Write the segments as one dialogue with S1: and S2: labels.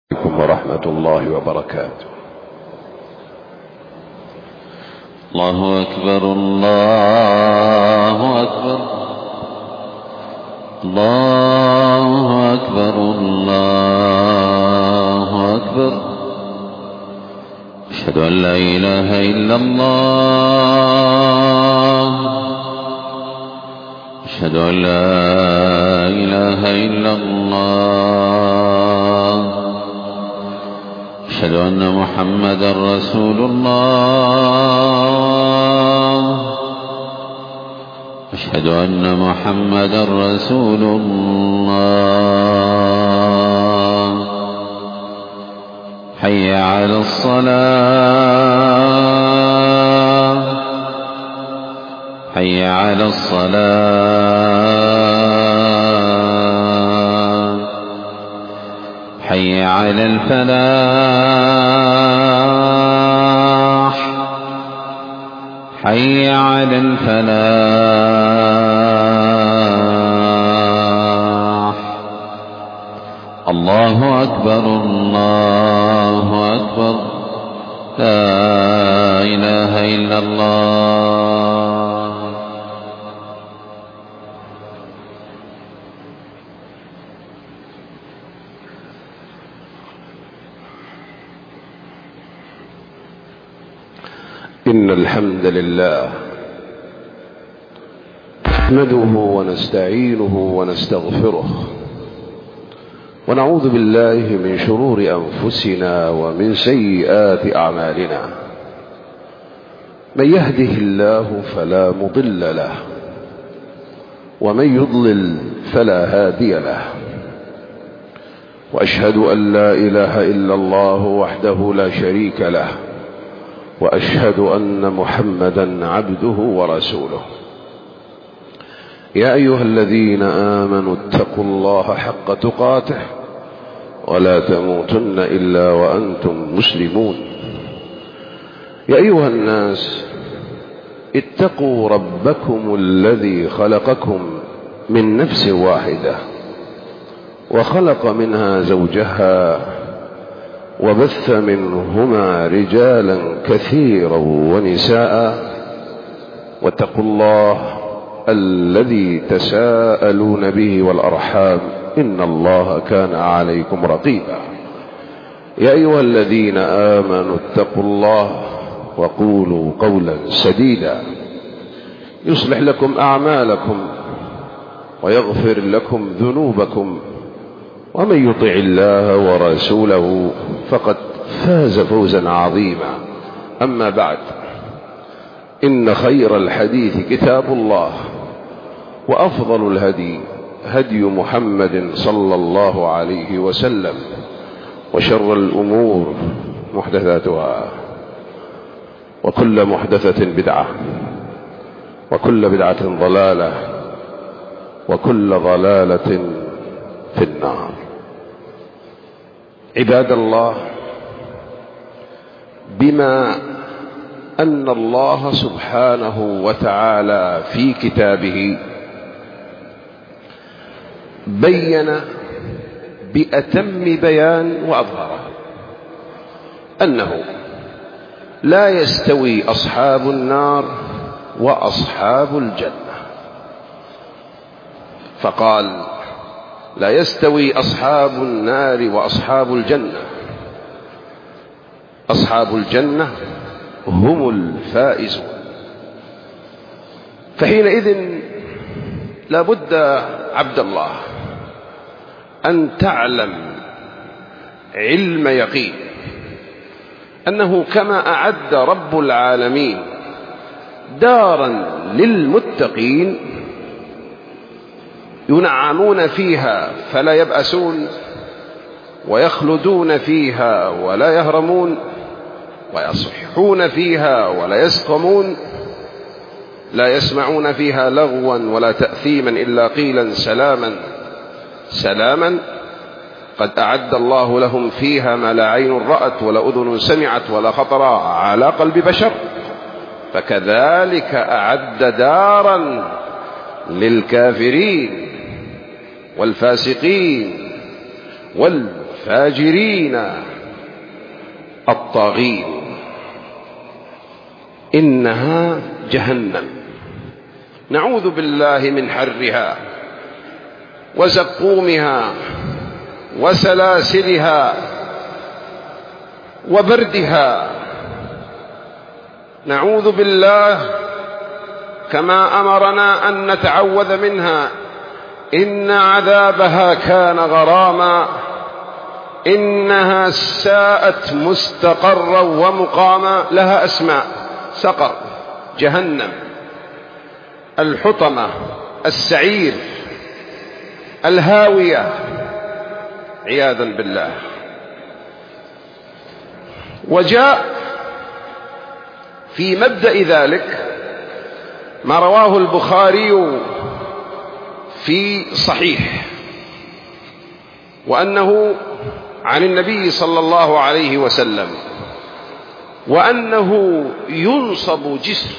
S1: عليكم ورحمة الله وبركاته.
S2: الله أكبر الله أكبر الله أكبر الله أكبر. أشهد أن لا إله إلا الله، أشهد أن لا إله إلا الله، أشهد أن محمدا رسول الله، أشهد أن محمدا رسول الله. حي على الصلاة، حي على الصلاة، حي على الفلاح، حي على الفلاح. الله أكبر الله أكبر، لا إله إلا الله.
S1: إن الحمد لله نحمده ونستعينه ونستغفره، ونعوذ بالله من شرور أنفسنا ومن سيئات أعمالنا. من يهده الله فلا مضل له، ومن يضلل فلا هادي له. وأشهد أن لا إله إلا الله وحده لا شريك له، وأشهد أن محمدا عبده ورسوله. يا أيها الذين آمنوا اتقوا الله حق تقاته ولا تموتن إلا وأنتم مسلمون. يا أيها الناس اتقوا ربكم الذي خلقكم من نفس واحدة، وخلق منها زوجها، وبث منهما رجالا كثيرا ونساء. واتقوا الله الذي تساءلون به والأرحام، إن الله كان عليكم رقيبا. يا أيها الذين آمنوا اتقوا الله وقولوا قولا سديدا يصلح لكم أعمالكم ويغفر لكم ذنوبكم، ومن يطع الله ورسوله فقد فاز فوزا عظيما. أما بعد، إن خير الحديث كتاب الله، وأفضل الهدي هدي محمد صلى الله عليه وسلم، وشر الأمور محدثاتها، وكل محدثة بدعة، وكل بدعة ضلالة، وكل ضلالة في النار. عباد الله، بما أن الله سبحانه وتعالى في كتابه بين بأتم بيان وأظهره أنه لا يستوي أصحاب النار وأصحاب الجنة، فقال: لا يستوي أصحاب النار وأصحاب الجنة، أصحاب الجنة هم الفائزون. فحينئذ لابد عبد الله أن تعلم علم يقين أنه كما أعد رب العالمين دارا للمتقين ينعمون فيها فلا يبأسون، ويخلدون فيها ولا يهرمون، ويصحون فيها ولا يسقمون، لا يسمعون فيها لغوا ولا تأثيما إلا قيلا سلاما سلاما، قد أعد الله لهم فيها ما لا عين رأت ولا أذن سمعت ولا خطر على قلب بشر. فكذلك أعد دارا للكافرين والفاسقين الفاجرين الطاغين إنها جهنم نعوذ بالله من حرها وزقومها وسلاسلها وبردها. نعوذ بالله كما أمرنا أن نتعوذ منها. إن عذابها كان غراما إنها ساءت مستقرا ومقاما. لها أسماء: سقر، جهنم، الحطمة، السعير، الهاوية، عياذا بالله. وجاء في مبدأ ذلك ما رواه البخاري في صحيح، وأنه عن النبي صلى الله عليه وسلم، وأنه ينصب جسر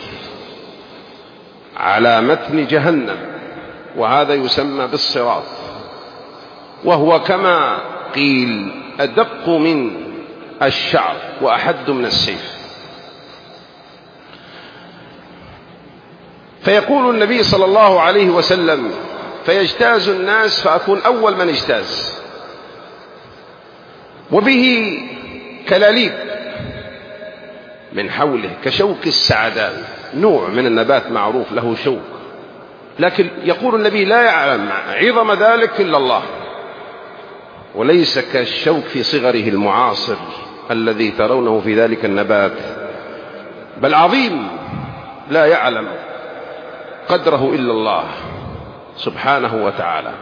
S1: على متن جهنم، وهذا يسمى بالصراط، وهو كما قيل أدق من الشعر وأحد من السيف. فيقول النبي صلى الله عليه وسلم: فيجتاز الناس فأكون أول من اجتاز، وبه كلاليب من حوله كشوك السعدان، نوع من النبات معروف له شوك، لكن يقول النبي لا يعلم عظم ذلك إلا الله، وليس كالشوك في صغره المعاصر الذي ترونه في ذلك النبات، بل عظيم لا يعلم قدره إلا الله سبحانه وتعالى.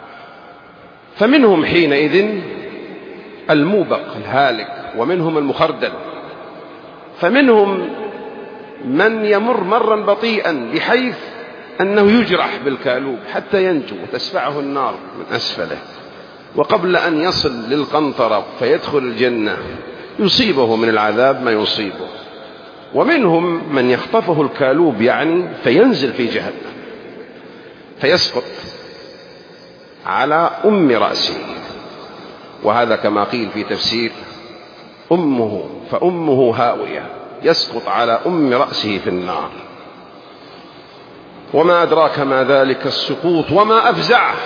S1: فمنهم حينئذ الموبق الهالك، ومنهم المخردل، فمنهم من يمر مرا بطيئا بحيث أنه يجرح بالكالوب حتى ينجو وتسفعه النار من أسفله، وقبل أن يصل للقنطرة فيدخل الجنة يصيبه من العذاب ما يصيبه. ومنهم من يخطفه الكالوب فينزل في جهنم فيسقط على أم رأسه، وهذا كما قيل في تفسير أمه، فأمه هاوية، يسقط على أم رأسه في النار. وما أدراك ما ذلك السقوط وما أفزعه.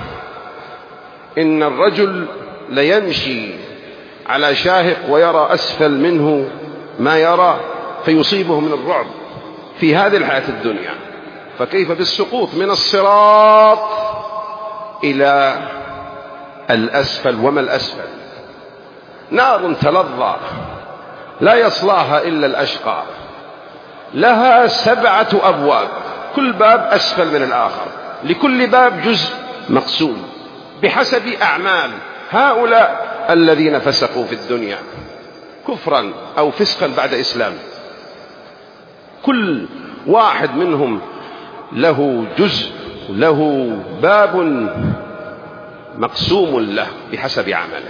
S1: إن الرجل ليمشي على شاهق ويرى أسفل منه ما يرى فيصيبه من الرعب في هذه الحياة الدنيا، فكيف بالسقوط من الصراط إلى الأسفل؟ وما الأسفل؟ نار تلظى لا يصلاها إلا الأشقى، لها 7 أبواب، كل باب أسفل من الآخر، لكل باب جزء مقسوم بحسب أعمال هؤلاء الذين فسقوا في الدنيا كفرا أو فسقا بعد إسلام. كل واحد منهم له جزء، له باب مقسوم له بحسب عمله.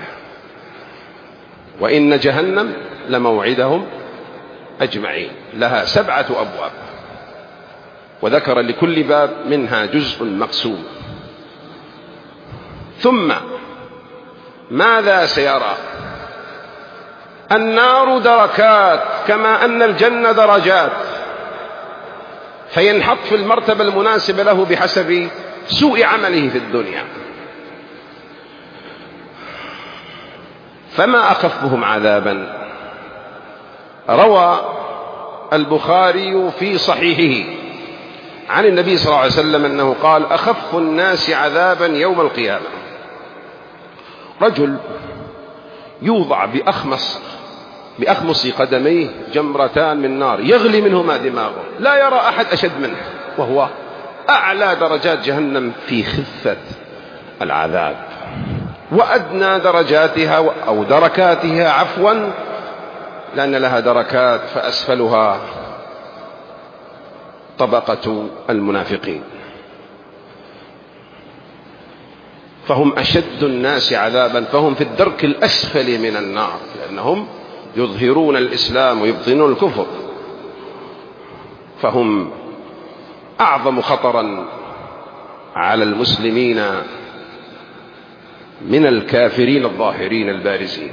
S1: وإن جهنم لموعدهم أجمعين، لها 7 أبواب، وذكر لكل باب منها جزء مقسوم. ثم ماذا سيرى؟ النار دركات كما أن الجنة درجات، فينحط في المرتبة المناسبة له بحسب سوء عمله في الدنيا. فما أخفهم عذابا؟ روى البخاري في صحيحه عن النبي صلى الله عليه وسلم أنه قال: أخف الناس عذابا يوم القيامة رجل يوضع بأخمص قدميه جمرتان من نار يغلي منهما دماغه، لا يرى أحد أشد منه، وهو أعلى درجات جهنم في خفة العذاب، وأدنى درجاتها أو دركاتها عفوا، لأن لها دركات فأسفلها طبقة المنافقين، فهم أشد الناس عذابا، فهم في الدرك الأسفل من النار، لأنهم يظهرون الإسلام ويبطنون الكفر، فهم أعظم خطرا على المسلمين من الكافرين الظاهرين البارزين.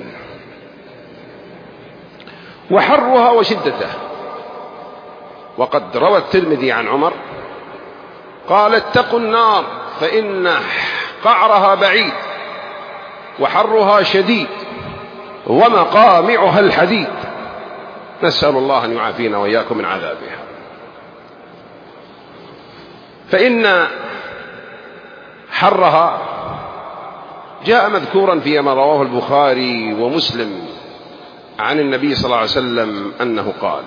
S1: وحرها وشدته، وقد روى الترمذي عن عمر قال: اتقوا النار فإن قعرها بعيد وحرها شديد ومقامعها الحديد. نسأل الله أن يعافينا وإياكم من عذابها. فإن حرها جاء مذكورا فيما رواه البخاري ومسلم عن النبي صلى الله عليه وسلم أنه قال: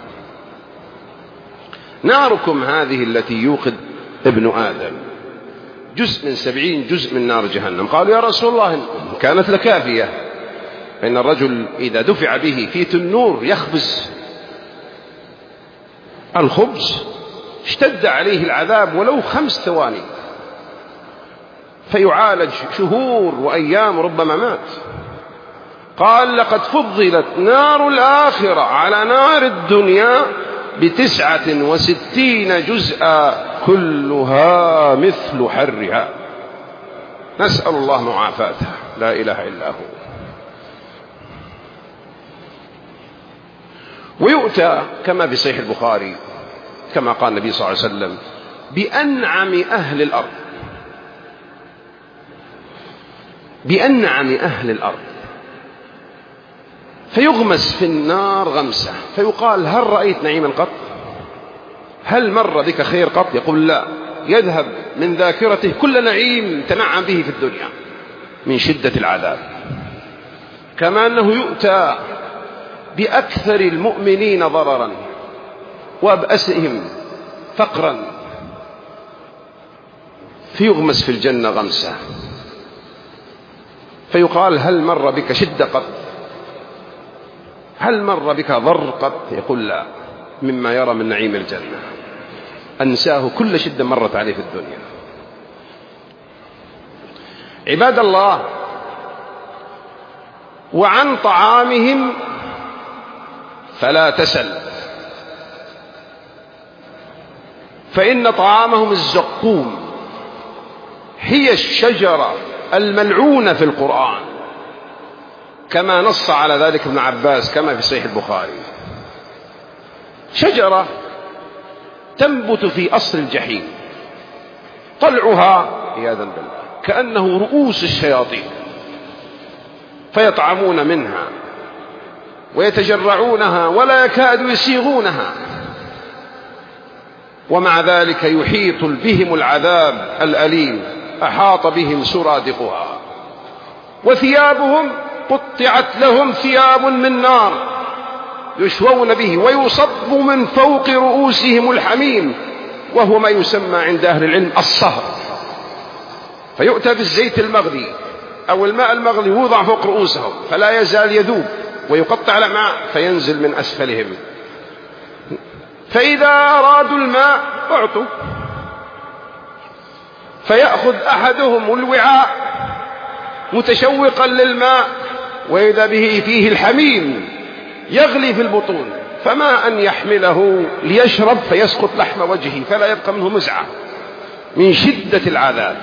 S1: ناركم هذه التي يوقد ابن آدم جزء من 70 جزء من نار جهنم. قالوا: يا رسول الله كانت لكافية، فإن الرجل إذا دفع به في تنور يخبز الخبز اشتد عليه العذاب ولو 5 ثواني، فيعالج شهور وأيام ربما مات. قال: لقد فضلت نار الآخرة على نار الدنيا ب69 جزءا كلها مثل حرها. نسأل الله معافاته، لا إله إلا هو. ويؤتى كما في صحيح البخاري كما قال النبي صلى الله عليه وسلم بأنعم أهل الأرض، بأنعم أهل الأرض، فيغمس في النار غمسة، فيقال: هل رأيت نعيما قط؟ هل مر بك خير قط؟ يقول: لا. يذهب من ذاكرته كل نعيم تنعم به في الدنيا من شدة العذاب. كما أنه يؤتى بأكثر المؤمنين ضررا وأبأسهم فقرا، فيغمس في الجنة غمسة، فيقال: هل مر بك شدة قط؟ هل مر بك ضر قط؟ يقول: لا، مما يرى من نعيم الجنة أنساه كل شدة مرت عليه في الدنيا. عباد الله، وعن طعامهم فلا تسل، فإن طعامهم الزقوم، هي الشجرة الملعونة في القرآن، كما نص على ذلك ابن عباس كما في صحيح البخاري. شجرة تنبت في أصل الجحيم، طلعها عياذا بالله كأنه رؤوس الشياطين، فيطعمون منها ويتجرعونها ولا يكادوا يسيغونها، ومع ذلك يحيط بهم العذاب الأليم، أحاط بهم سرادقها. وثيابهم قطعت لهم ثياب من نار يشوون به، ويصب من فوق رؤوسهم الحميم، وهو ما يسمى عند أهل العلم الصهر. فيؤتى بالزيت المغلي أو الماء المغلي يوضع فوق رؤوسهم فلا يزال يذوب ويقطع الأمعاء فينزل من أسفلهم، فإذا أرادوا الماء أعطوا، فيأخذ أحدهم الوعاء متشوقا للماء، وإذا به فيه الحميم يغلي في البطون، فما أن يحمله ليشرب فيسقط لحم وجهه فلا يبقى منه مزعة من شدة العذاب.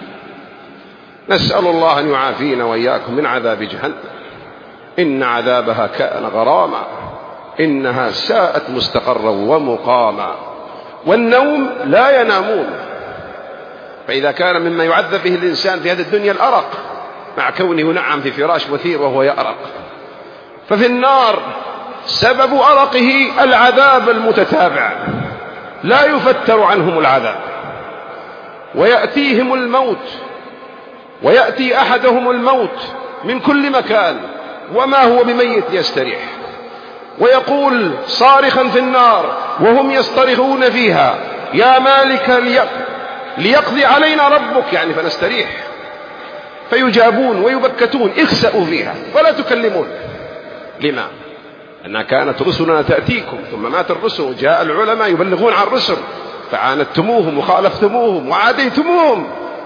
S1: نسأل الله أن يعافينا وإياكم من عذاب جهنم، إن عذابها كان غراما، إنها ساءت مستقرا ومقاما. والنوم لا ينامون، فإذا كان مما يعذب به الإنسان في هذه الدنيا الأرق، مع كونه ينعم في فراش وثير وهو يأرق، ففي النار سبب أرقه العذاب المتتابع لا يفتر عنهم العذاب، ويأتيهم الموت، ويأتي أحدهم الموت من كل مكان وما هو بميت يستريح، ويقول صارخا في النار وهم يصطرخون فيها: يا مالك ليقضي علينا ربك، يعني فنستريح، فيجابون ويبكتون: اخسأوا فيها ولا تكلمون. لما؟ أنها كانت رسلنا تأتيكم، ثم مات الرسل، جاء العلماء يبلغون عن الرسل فعاندتموهم وخالفتموهم وعاديتموهم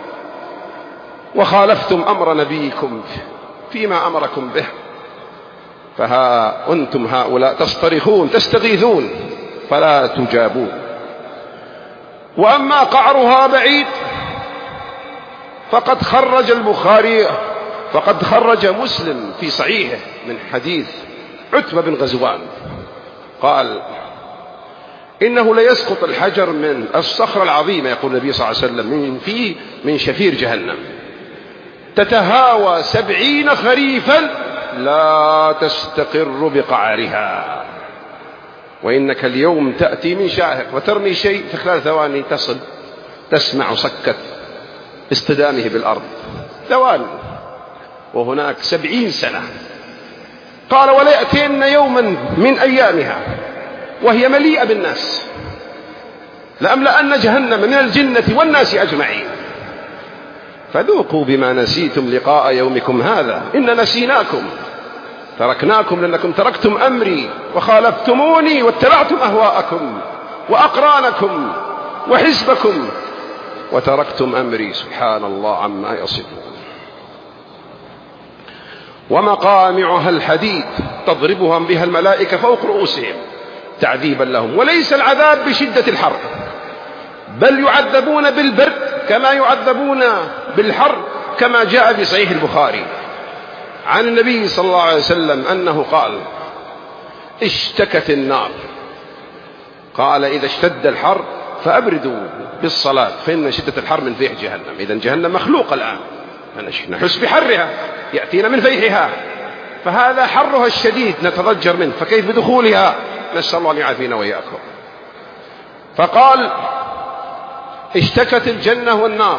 S1: وخالفتم أمر نبيكم فيما أمركم به، فها أنتم هؤلاء تصطرخون تستغيثون فلا تجابون. وأما قعرها بعيد فقد خرج مسلم في صحيحه من حديث عتبة بن غزوان قال: إنه ليسقط الحجر من الصخرة العظيمة، يقول النبي صلى الله عليه وسلم، من شفير جهنم، تتهاوى 70 خريفا لا تستقر بقعرها، وإنك اليوم تأتي من شاهق وترمي شيء في خلال ثواني تصل تسمع صكة اصطدامه بالأرض، ثواني، وهناك 70 سنة. قال: ولا يأتين يوما من أيامها وهي مليئة بالناس لأملأن جهنم من الجنة والناس أجمعين، فذوقوا بما نسيتم لقاء يومكم هذا، إن نسيناكم تركناكم لأنكم تركتم أمري وخالفتموني واتبعتم أهواءكم وأقرانكم وحزبكم وتركتم أمري. سبحان الله عما يصفون. ومقامعها الحديد تضربهم بها الملائكة فوق رؤوسهم تعذيبا لهم، وليس العذاب بشدة الحر، بل يعذبون بالبرد كما يعذبون بالحر، كما جاء في صحيح البخاري عن النبي صلى الله عليه وسلم أنه قال: اشتكت النار، قال: إذا اشتد الحر فأبردوا بالصلاة فإن شدة الحر من فيح جهنم. إذن جهنم مخلوقة الآن، نحس بحرها يأتينا من فيحها، فهذا حرها الشديد نتضجر منه، فكيف بدخولها؟ نسأل الله أن يعافينا وإياكم. فقال: اشتكت الجنة والنار،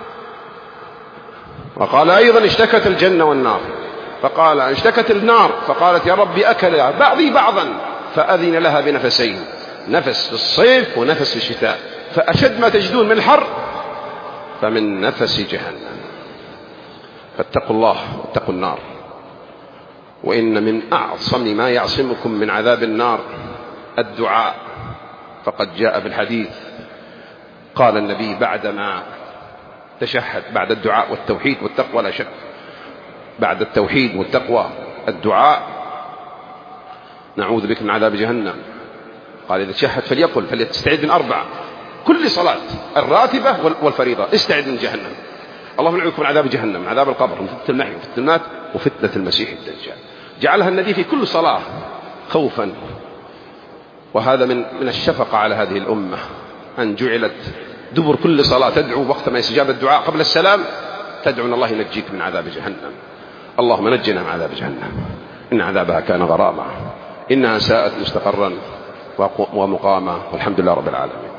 S1: وقال أيضا: اشتكت الجنة والنار، فقال: اشتكت النار فقالت: يا رب أكل بعضي بعضا، فأذن لها بنفسين، نفس في الصيف ونفس في الشتاء، فأشد ما تجدون من الحر فمن نفس جهنم. فاتقوا الله واتقوا النار، وإن من أعظم ما يعصمكم من عذاب النار الدعاء، فقد جاء في الحديث قال النبي بعدما تشهد بعد الدعاء والتوحيد والتقوى، لا شك بعد التوحيد والتقوى الدعاء: نعوذ بك من عذاب جهنم. قال: إذا تشهد فليستعد من 4 كل صلاة، الراتبة والفريضة، استعد من جهنم. اللهم نعوذ من عذاب جهنم، من عذاب القبر، من فتنة المحيا وفتنة الممات وفتنة المسيح الدجال. جعلها النبي في كل صلاة خوفا، وهذا من الشفقة على هذه الأمة، أن جعلت دبر كل صلاة تدعو وقت ما يستجاب الدعاء قبل السلام، تدعو أن الله ينجيك من عذاب جهنم. اللهم نجنا من عذاب جهنم، إن عذابها كان غراما، إنها ساءت مستقرا ومقاما، والحمد لله رب العالمين.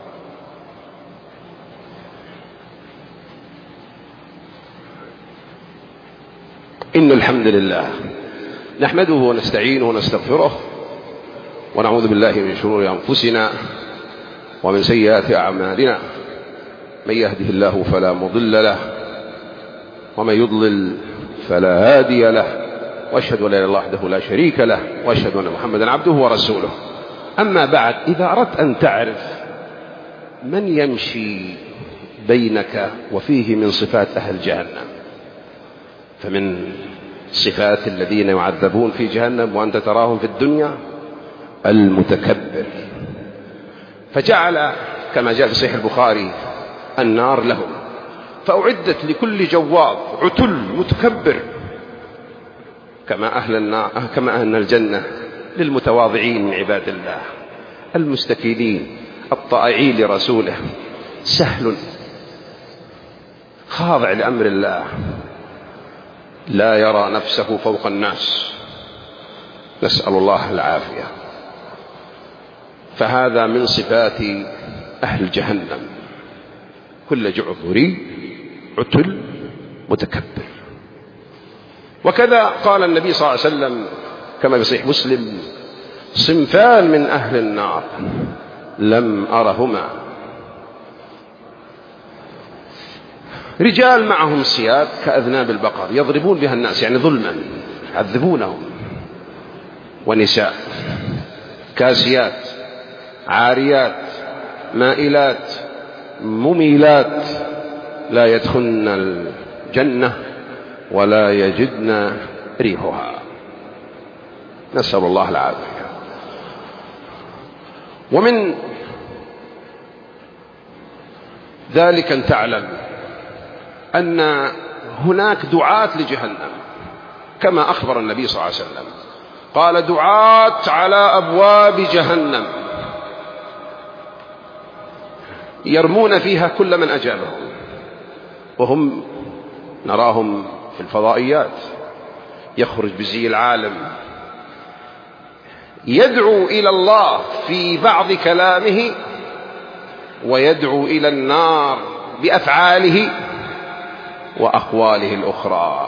S1: إن الحمد لله نحمده ونستعينه ونستغفره، ونعوذ بالله من شرور أنفسنا ومن سيئات أعمالنا، من يهده الله فلا مضل له ومن يضلل فلا هادي له، وأشهد أن لا إله إلا الله وحده لا شريك له، وأشهد أن محمدا عبده ورسوله. أما بعد، إذا أردت أن تعرف من يمشي بينك وفيه من صفات أهل جهنم، فمن صفات الذين يعذبون في جهنم وأنت تراهم في الدنيا المتكبر، فجعل كما جاء في صحيح البخاري النار لهم، فأعدت لكل جواب عتل متكبر، كما أن الجنة للمتواضعين من عباد الله المستكينين الطائعين لرسوله، سهل خاضع لأمر الله، لا يرى نفسه فوق الناس، نسأل الله العافية. فهذا من صفات أهل جهنم، كل جعبري عتل متكبر. وكذا قال النبي صلى الله عليه وسلم كما في صحيح مسلم: صنفان من أهل النار لم أرهما، رجال معهم سياط كأذناب البقر يضربون بها الناس، يعني ظلما يعذبونهم، ونساء كاسيات عاريات مائلات مميلات لا يدخلن الجنة ولا يجدن ريحها، نسأل الله العافية. ومن ذلك أن تعلم أن هناك دعاة لجهنم كما أخبر النبي صلى الله عليه وسلم، قال دعاة على أبواب جهنم يرمون فيها كل من أجابهم، وهم نراهم في الفضائيات، يخرج بزي العالم يدعو إلى الله في بعض كلامه ويدعو إلى النار بأفعاله وأقواله الأخرى.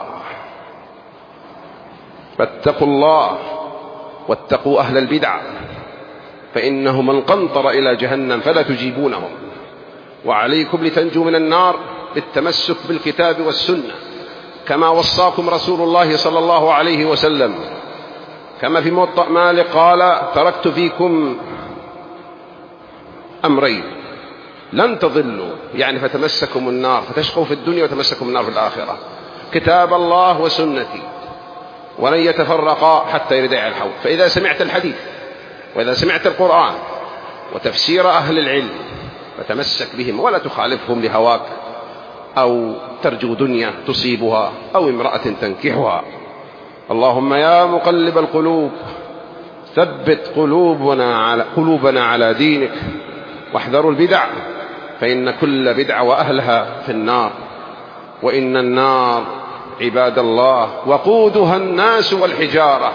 S1: فاتقوا الله واتقوا أهل البدع، فإنهم من قنطر إلى جهنم فلا تجيبونهم. وعليكم لتنجوا من النار بالتمسك بالكتاب والسنة كما وصاكم رسول الله صلى الله عليه وسلم، كما في موطأ مالك قال تركت فيكم أمرين لن تضلوا، يعني فتمسكوا النار فتشقوا في الدنيا وتمسكوا النار في الآخرة، كتاب الله وسنتي، ولن يتفرقا حتى يردع الحوض. فإذا سمعت الحديث وإذا سمعت القرآن وتفسير أهل العلم فتمسك بهم ولا تخالفهم لهواك أو ترجو دنيا تصيبها أو امرأة تنكحها. اللهم يا مقلب القلوب ثبت قلوبنا على دينك، واحذروا البدع فإن كل بدعة وأهلها في النار، وإن النار عباد الله وقودها الناس والحجارة،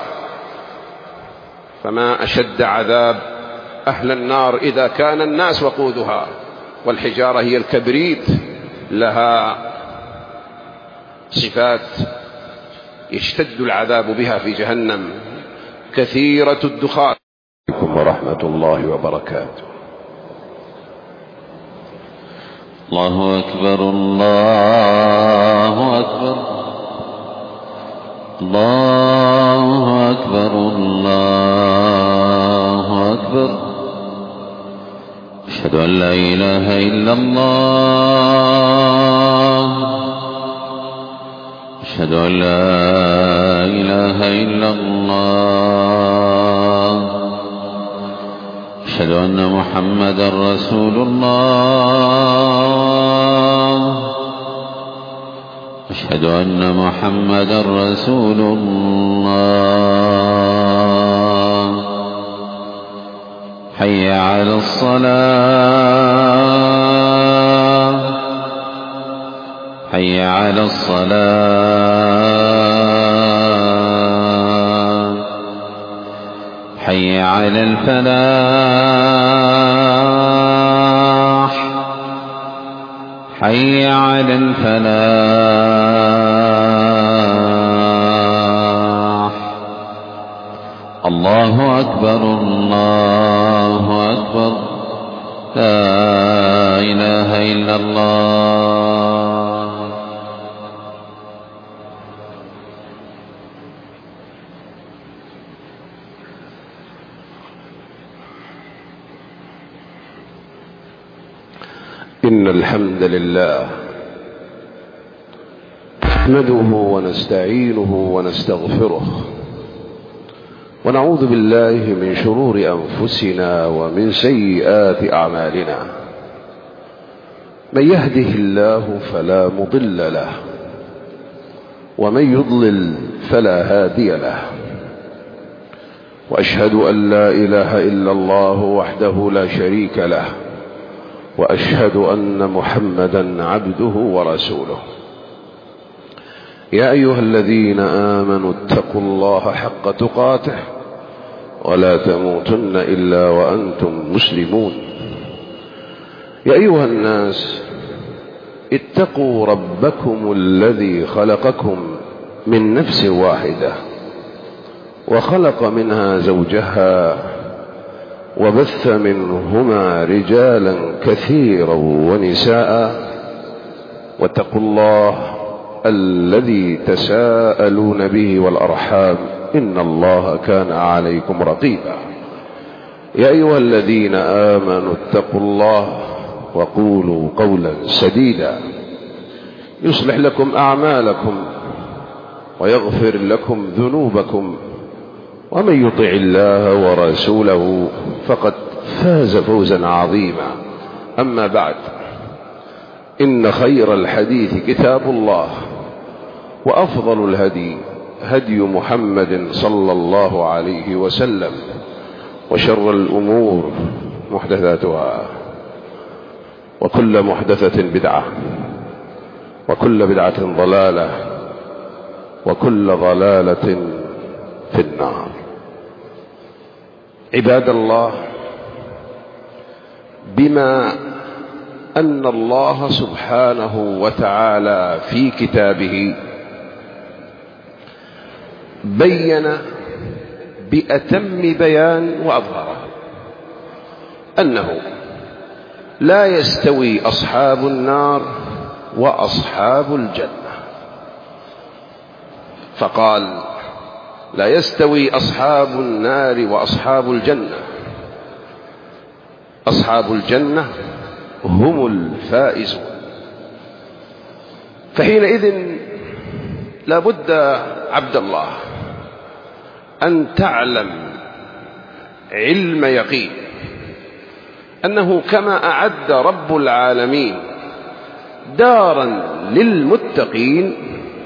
S1: فما أشد عذاب أهل النار إذا كان الناس وقودها، والحجارة هي الكبريت، لها صفات يشتد العذاب بها في جهنم كثيرة الدخان. عليكم ورحمة الله وبركاته.
S2: الله أكبر الله أكبر الله أكبر الله أكبر. أشهد أن لا إله إلا الله، أشهد أن لا إله إلا الله، أشهد أن محمدا رسول الله، أشهد أن محمدا رسول الله. حي على الصلاة، حي على الصلاة، حي على الفلاح، حي على الفلاح. الله أكبر الله أكبر، لا إله إلا الله.
S1: إن الحمد لله نحمده ونستعينه ونستغفره، ونعوذ بالله من شرور أنفسنا ومن سيئات أعمالنا. من يهده الله فلا مضل له، ومن يضلل فلا هادي له، وأشهد أن لا إله إلا الله وحده لا شريك له، وأشهد أن محمدا عبده ورسوله. يا أيها الذين آمنوا اتقوا الله حق تقاته ولا تموتن إلا وأنتم مسلمون. يا أيها الناس اتقوا ربكم الذي خلقكم من نفس واحدة وخلق منها زوجها وبث منهما رجالا كثيرا ونساء، واتقوا الله الذي تساءلون به والأرحام إن الله كان عليكم رقيبا. يا أيها الذين آمنوا اتقوا الله وقولوا قولا سديدا يصلح لكم أعمالكم ويغفر لكم ذنوبكم، ومن يطع الله ورسوله فقد فاز فوزا عظيما. أما بعد، إن خير الحديث كتاب الله وأفضل الهدي هدي محمد صلى الله عليه وسلم وشر الأمور محدثاتها وكل محدثة بدعة وكل بدعة ضلالة وكل ضلالة في النار. عباد الله، بما أن الله سبحانه وتعالى في كتابه بين بأتم بيان وأظهره أنه لا يستوي أصحاب النار وأصحاب الجنة، فقال لا يستوي أصحاب النار وأصحاب الجنة، أصحاب الجنة هم الفائزون. فحينئذ لابد عبد الله أن تعلم علم يقين أنه كما أعد رب العالمين دارا للمتقين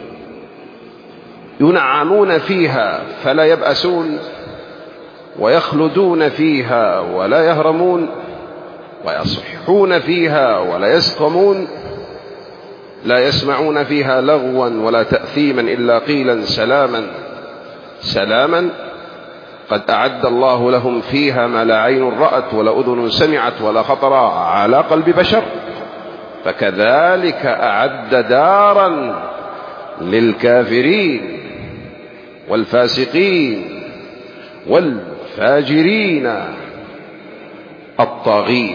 S1: ينعمون فيها فلا يبأسون ويخلدون فيها ولا يهرمون ويصحون فيها ولا يسقمون، لا يسمعون فيها لغوا ولا تأثيما إلا قيلا سلاما سلاما، قد أعد الله لهم فيها ما لا عين رأت ولا أذن سمعت ولا خطر على قلب بشر، فكذلك أعد دارا للكافرين والفاسقين والفاجرين الطاغين،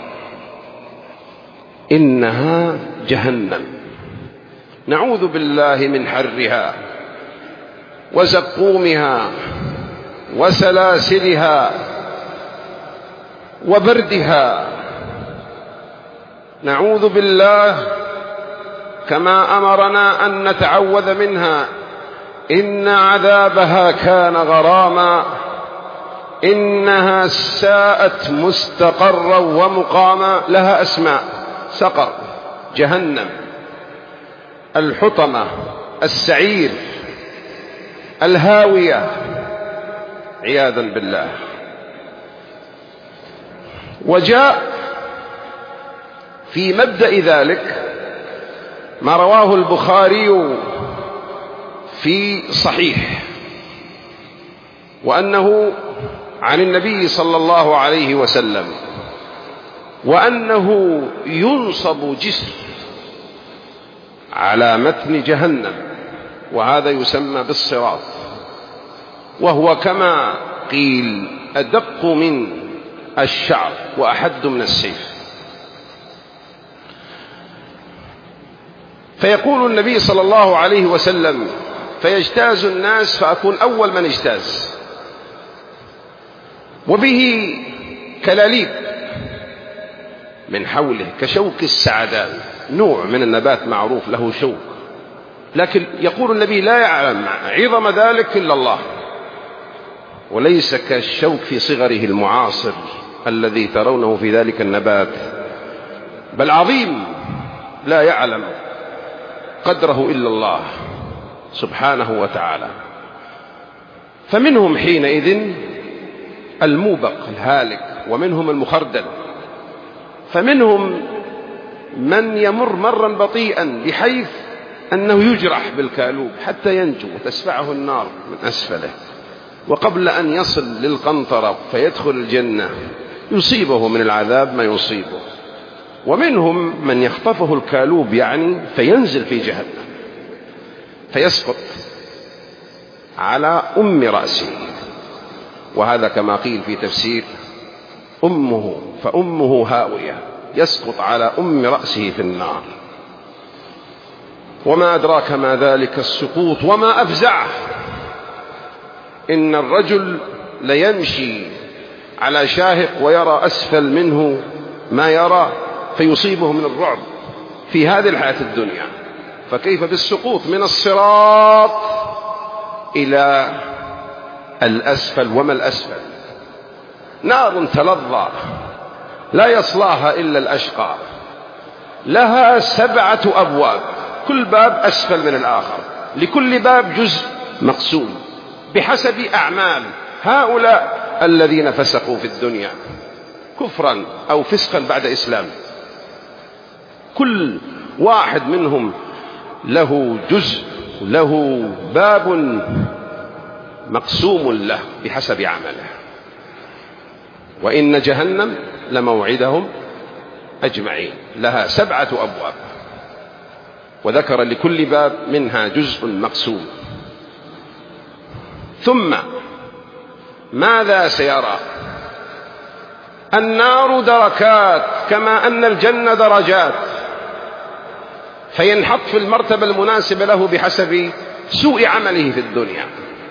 S1: إنها جهنم نعوذ بالله من حرها وزقومها وسلاسلها وبردها، نعوذ بالله كما أمرنا أن نتعوذ منها، إن عذابها كان غراما إنها ساءت مستقرا ومقاما، لها أسماء: سقر، جهنم، الحطمة، السعير، الهاوية، عياذا بالله. وجاء في مبدأ ذلك ما رواه البخاري في صحيح، وأنه عن النبي صلى الله عليه وسلم، وأنه ينصب جسر على متن جهنم، وهذا يسمى بالصراط، وهو كما قيل أدق من الشعر وأحد من السيف. فيقول النبي صلى الله عليه وسلم: فيجتاز الناس فأكون أول من اجتاز، وبه كلاليب من حوله كشوك السعدان، نوع من النبات معروف له شوك، لكن يقول النبي لا يعلم عظم ذلك إلا الله، وليس كالشوك في صغره المعاصر الذي ترونه في ذلك النبات، بل عظيم لا يعلم قدره إلا الله سبحانه وتعالى. فمنهم حينئذ الموبق الهالك، ومنهم المخردل، فمنهم من يمر مرا بطيئا بحيث أنه يجرح بالكالوب حتى ينجو وتسفعه النار من أسفله، وقبل أن يصل للقنطرة فيدخل الجنة يصيبه من العذاب ما يصيبه. ومنهم من يخطفه الكالوب يعني فينزل في جهنم فيسقط على أم رأسه، وهذا كما قيل في تفسير أمه، فأمه هاوية، يسقط على أم رأسه في النار. وما أدراك ما ذلك السقوط وما أفزعه، إن الرجل ليمشي على شاهق ويرى أسفل منه ما يرى فيصيبه من الرعب في هذه الحياة الدنيا، فكيف بالسقوط من الصراط إلى الأسفل؟ وما الأسفل؟ نار تلظى لا يصلاها إلا الأشقى، لها 7 أبواب، كل باب أسفل من الآخر، لكل باب جزء مقسوم بحسب أعمال هؤلاء الذين فسقوا في الدنيا كفرا أو فسقا بعد إسلام. كل واحد منهم له جزء، له باب مقسوم له بحسب عمله. وإن جهنم لموعدهم أجمعين، لها 7 أبواب، وذكر لكل باب منها جزء مقسوم. ثم ماذا سيرى؟ النار دركات كما أن الجنة درجات، فينحط في المرتبة المناسبة له بحسب سوء عمله في الدنيا.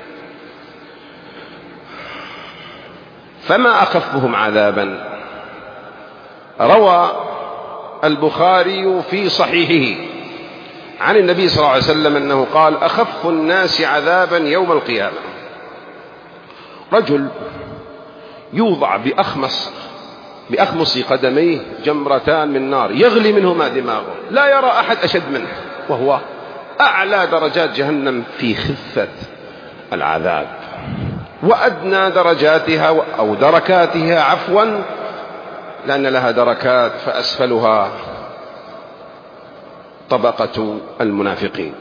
S1: فما أخفهم عذابا؟ روى البخاري في صحيحه عن النبي صلى الله عليه وسلم أنه قال: أخف الناس عذابا يوم القيامة رجل يوضع بأخمص قدميه جمرتان من نار يغلي منهما دماغه، لا يرى أحد أشد منه، وهو أعلى درجات جهنم في خفة العذاب، وأدنى درجاتها أو دركاتها عفوا، لأن لها دركات فأسفلها طبقة المنافقين،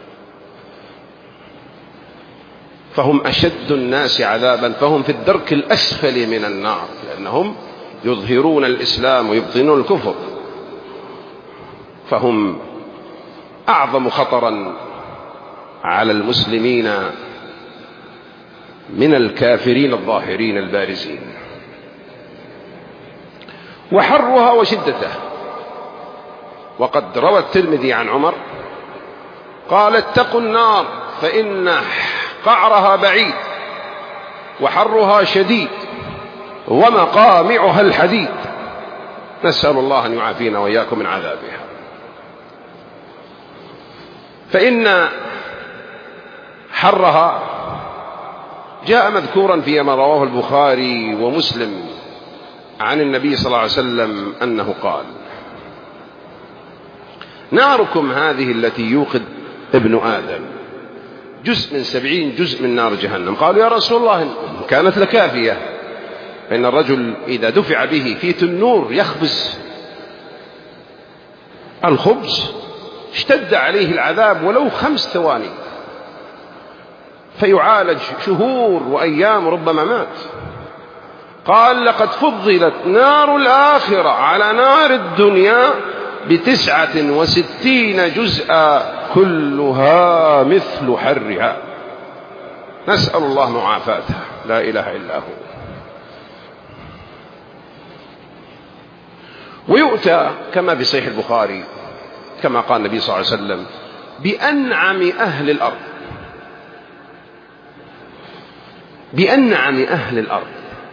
S1: فهم أشد الناس عذابا، فهم في الدرك الأسفل من النار، لأنهم يظهرون الإسلام ويبطنون الكفر، فهم أعظم خطرا على المسلمين من الكافرين الظاهرين البارزين. وحرها وشدته، وقد روى الترمذي عن عمر قال: اتقوا النار فإن قعرها بعيد وحرها شديد ومقامعها الحديد. نسأل الله أن يعافينا وإياكم من عذابها. فإن حرها جاء مذكورا فيما رواه البخاري ومسلم عن النبي صلى الله عليه وسلم أنه قال: ناركم هذه التي يوقد ابن آدم جزء من 70 جزء من نار جهنم. قالوا: يا رسول الله، إن كانت لكافية، فإن الرجل إذا دفع به في تنور يخبز الخبز اشتد عليه العذاب ولو 5 ثواني، فيعالج شهور وأيام ربما مات. قال: لقد فضلت نار الآخرة على نار الدنيا ب69 جزءا كلها مثل حرها. نسأل الله معافاته، لا إله إلا هو. ويؤتى كما في صحيح البخاري كما قال النبي صلى الله عليه وسلم بأنعم أهل الأرض، بأنعم أهل الأرض،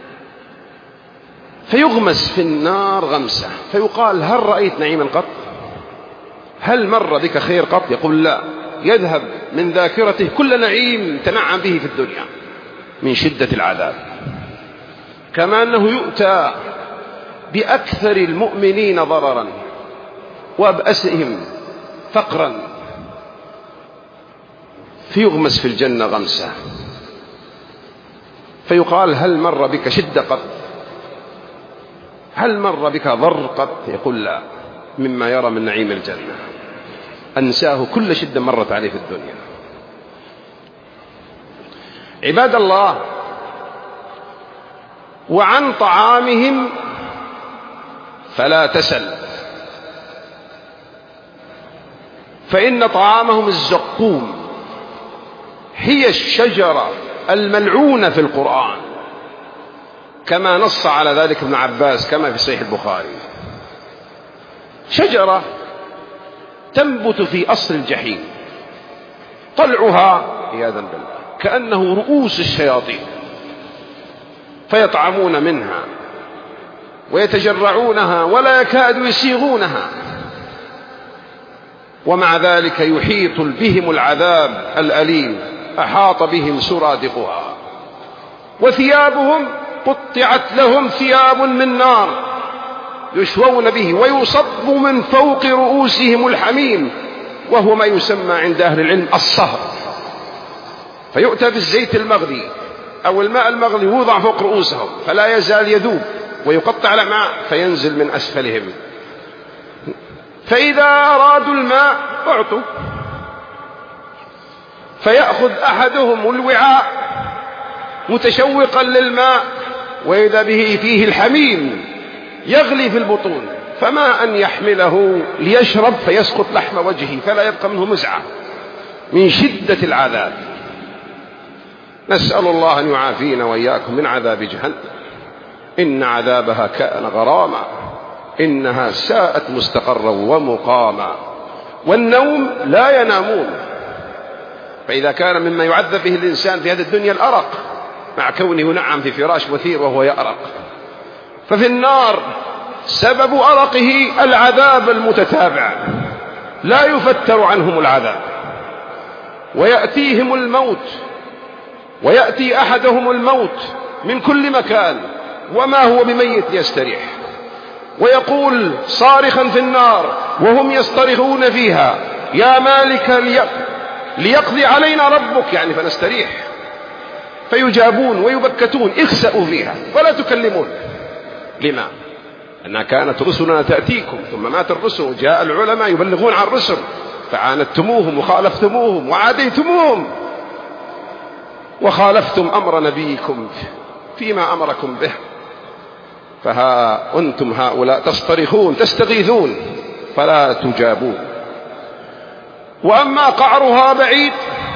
S1: فيغمس في النار غمسة، فيقال: هل رأيت نعيما قط؟ هل مر بك خير قط؟ يقول: لا. يذهب من ذاكرته كل نعيم تنعم به في الدنيا من شدة العذاب. كما أنه يؤتى بأكثر المؤمنين ضررا وأبأسهم فقرا، فيغمس في الجنة غمسة، فيقال: هل مر بك شدة قط؟ هل مر بك ضر قط؟ يقول: لا، مما يرى من نعيم الجنة أنساه كل شدة مرت عليه في الدنيا. عباد الله، وعن طعامهم فلا تسل، فإن طعامهم الزقوم، هي الشجرة الملعونة في القرآن، كما نص على ذلك ابن عباس كما في صحيح البخاري. شجرة تنبت في أصل الجحيم، طلعها عياذا بالله كأنه رؤوس الشياطين، فيطعمون منها ويتجرعونها ولا يكادوا يسيغونها، ومع ذلك يحيط بهم العذاب الأليم، أحاط بهم سرادقها، وثيابهم قطعت لهم ثياب من نار يشوون به ويصب من فوق رؤوسهم الحميم، وهو ما يسمى عند أهل العلم الصهر. فيؤتى بالزيت المغلي أو الماء المغلي يوضع فوق رؤوسهم فلا يزال يذوب ويقطع الأمعاء فينزل من أسفلهم. فإذا أرادوا الماء أعطوا، فيأخذ أحدهم الوعاء متشوقا للماء وإذا به فيه الحميم يغلي في البطون، فما أن يحمله ليشرب فيسقط لحم وجهه فلا يبقى منه مزعة من شدة العذاب. نسأل الله أن يعافينا وإياكم من عذاب جهنم، إن عذابها كان غراما، إنها ساءت مستقرا ومقاما. والنوم لا ينامون، فإذا كان مما يعذب به الإنسان في هذه الدنيا الأرق مع كونه ينعم في فراش وثير وهو يأرق، ففي النار سبب أرقه العذاب المتتابع لا يفتر عنهم العذاب، ويأتيهم الموت، ويأتي أحدهم الموت من كل مكان وما هو بميت ليستريح، ويقول صارخا في النار وهم يصطرخون فيها: يا مالك ليقضي علينا ربك، يعني فنستريح. فيجابون ويبكتون: اخسأوا فيها ولا تكلمون. لما؟ أنها كانت رسلنا تأتيكم، ثم مات الرسل، جاء العلماء يبلغون عن الرسل فعاندتموهم وخالفتموهم وعاديتموهم وخالفتم أمر نبيكم فيما أمركم به، فها أنتم هؤلاء تصطرخون تستغيثون فلا تجابون. وأما قعرها بعيد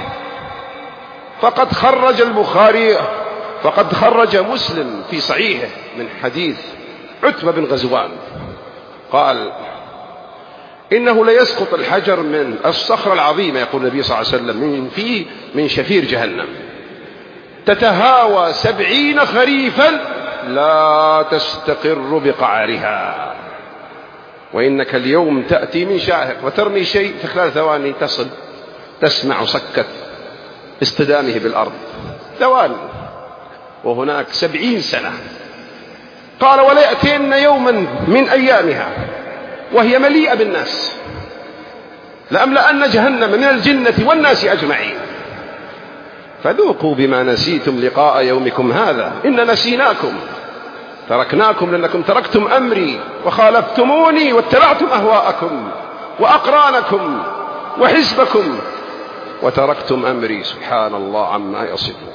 S1: فقد خرج البخاري فقد خرج مسلم في صحيحه من حديث عتبة بن غزوان قال: إنه ليسقط الحجر من الصخرة العظيمة، يقول النبي صلى الله عليه وسلم، من شفير جهنم، تتهاوى 70 خريفا لا تستقر بقعرها، وإنك اليوم تأتي من شاهق وترمي شيء في خلال ثواني تصل تسمع صكة اصطدامه بالأرض، ثواني، وهناك 70 سنة. قال: ولا يأتين يوما من أيامها وهي مليئة بالناس لأملأن جهنم من الجنة والناس أجمعين، فذوقوا بما نسيتم لقاء يومكم هذا، إن نسيناكم تركناكم لأنكم تركتم أمري وخالفتموني واتبعتم أهواءكم وأقرانكم وحزبكم وتركتم أمري، سبحان الله عما يصفون.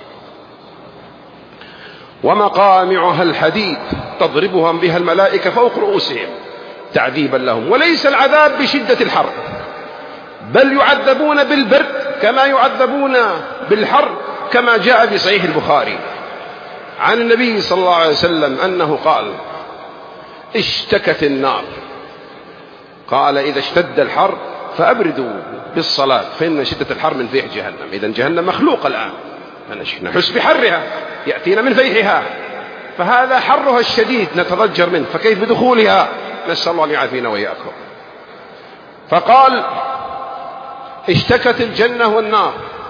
S1: ومقامعها الحديد تضربهم بها الملائكة فوق رؤوسهم تعذيبا لهم، وليس العذاب بشدة الحر، بل يعذبون بالبرد كما يعذبون بالحر، كما جاء في صحيح البخاري عن النبي صلى الله عليه وسلم أنه قال: اشتكت النار، قال: إذا اشتد الحر فأبردوا بالصلاة فإن شدة الحر من فيح جهنم. إذن جهنم مخلوق الآن، نحس بحرها يأتينا من فيحها، فهذا حرها الشديد نتضجر منه، فكيف بدخولها؟ نسأل الله أن يعافينا وإياكم. فقال: اشتكت الجنة والنار،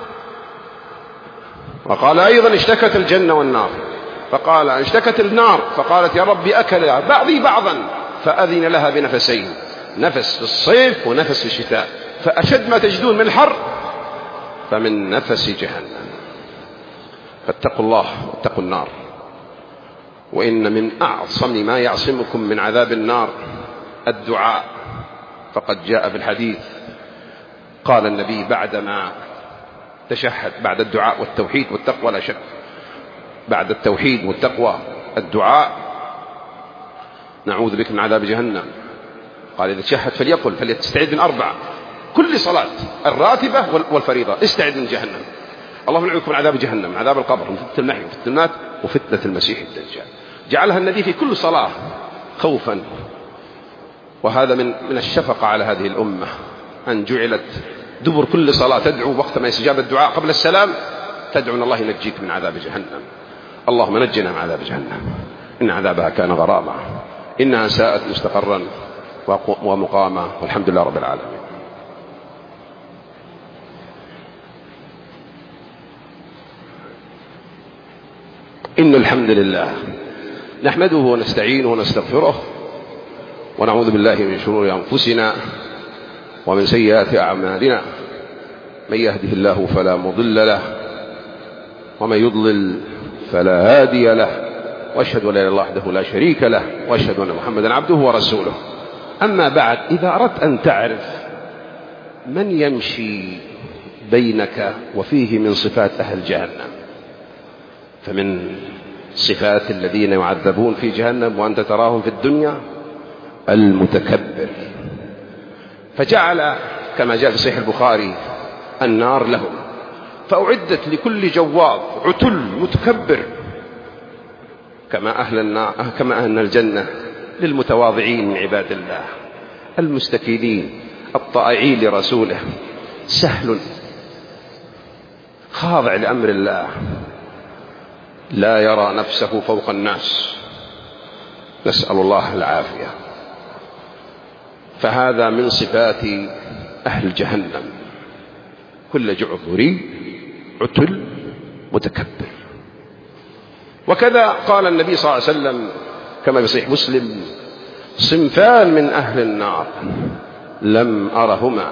S1: وقال أيضا: اشتكت الجنة والنار، فقال: اشتكت النار فقالت: يا ربي أكل بعضي بعضا، فأذن لها بنفسين، نفس في الصيف ونفس في الشتاء، فأشد ما تجدون من الحر فمن نفس جهنم. فاتقوا الله واتقوا النار، وإن من أعصم ما يعصمكم من عذاب النار الدعاء، فقد جاء في الحديث قال النبي بعدما تشهد بعد الدعاء والتوحيد والتقوى، لا شك بعد التوحيد والتقوى الدعاء: نعوذ بك من عذاب جهنم. قال: إذا تشهد فليستعد من 4 كل صلاة، الراتبة والفريضة، استعد من جهنم، اللهم نعوذ بك من عذاب جهنم، من عذاب القبر، من فتنة المحيا وفتنة الممات وفتنة المسيح الدجال. جعلها النبي في كل صلاة خوفا، وهذا من الشفقة على هذه الأمة، أن جعلت دبر كل صلاة تدعو وقت ما يستجاب الدعاء قبل السلام تدعو أن الله ينجيك من عذاب جهنم. اللهم نجنا من عذاب جهنم، إن عذابها كان غراما، إنها ساءت مستقرا ومقاما، والحمد لله رب العالمين. إن الحمد لله نحمده ونستعينه ونستغفره ونعوذ بالله من شرور أنفسنا ومن سيئات أعمالنا، من يهده الله فلا مضل له ومن يضلل فلا هادي له، وأشهد أن لا إله إلا الله وحده لا شريك له، وأشهد أن محمدا عبده ورسوله. أما بعد، إذا أردت أن تعرف من يمشي بينك وفيه من صفات أهل جهنم، فمن صفات الذين يعذبون في جهنم وأنت تراهم في الدنيا المتكبر، فجعل كما جاء في صحيح البخاري النار لهم، فأعدت لكل جواب عتل متكبر، كما أن الجنة للمتواضعين من عباد الله المستكينين الطائعين لرسوله، سهل خاضع لأمر الله، لا يرى نفسه فوق الناس، نسأل الله العافية. فهذا من صفات أهل جهنم، كل جعفري عتل متكبر. وكذا قال النبي صلى الله عليه وسلم كما في صحيح مسلم: صنفان من أهل النار لم أرهما،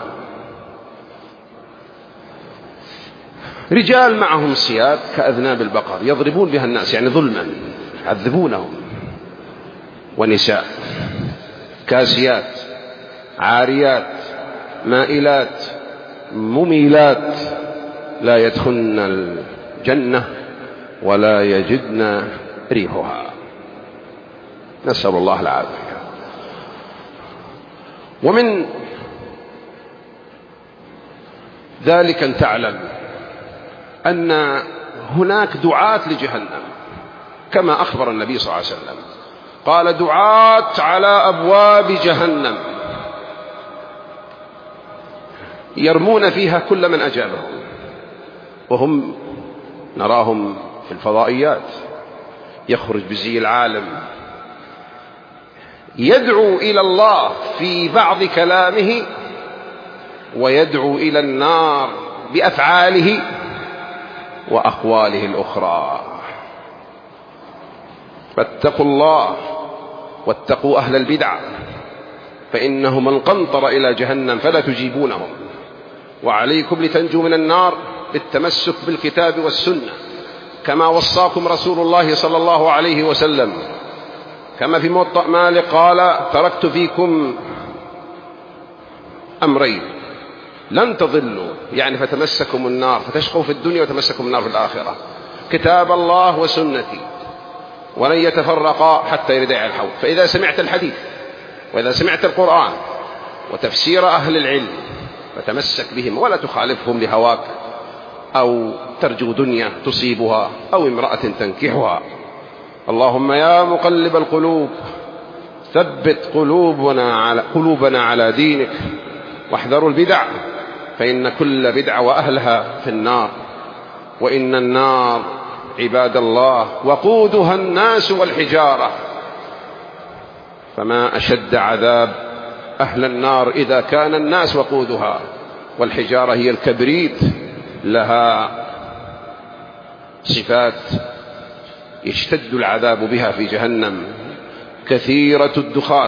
S1: رجال معهم سياد كأذناب البقر يضربون بها الناس يعني ظلما يعذبونهم، ونساء كاسيات عاريات مائلات مميلات لا يدخلن الجنة ولا يجدن ريحها، نسأل الله العافية. ومن ذلك أن تعلم أن هناك دعاة لجهنم، كما أخبر النبي صلى الله عليه وسلم قال: دعاة على أبواب جهنم يرمون فيها كل من أجابهم، وهم نراهم في الفضائيات، يخرج بزي العالم، يدعو إلى الله في بعض كلامه ويدعو إلى النار بأفعاله وأقواله الأخرى. فاتقوا الله واتقوا أهل البدع، فإنه من قنطر إلى جهنم فلا تجيبونهم، وعليكم لتنجوا من النار بالتمسك بالكتاب والسنة، كما وصاكم رسول الله صلى الله عليه وسلم، كما في موطأ مالك قال: تركت فيكم أمرين لن تضلوا، يعني فتمسكوا النار، فتشقوا في الدنيا وتمسكوا النار في الآخرة: كتاب الله وسنتي، ولن يتفرقا حتى يردع الحوض. فإذا سمعت الحديث وإذا سمعت القرآن وتفسير أهل العلم فتمسك بهم ولا تخالفهم لهواك أو ترجو دنيا تصيبها أو امرأة تنكحها. اللهم يا مقلب القلوب ثبت قلوبنا على دينك، واحذروا البدع، فإن كل بدعة وأهلها في النار، وإن النار عباد الله وقودها الناس والحجارة، فما أشد عذاب أهل النار إذا كان الناس وقودها، والحجارة هي الكبريت، لها صفات يشتد العذاب بها في جهنم، كثيرة الدخان.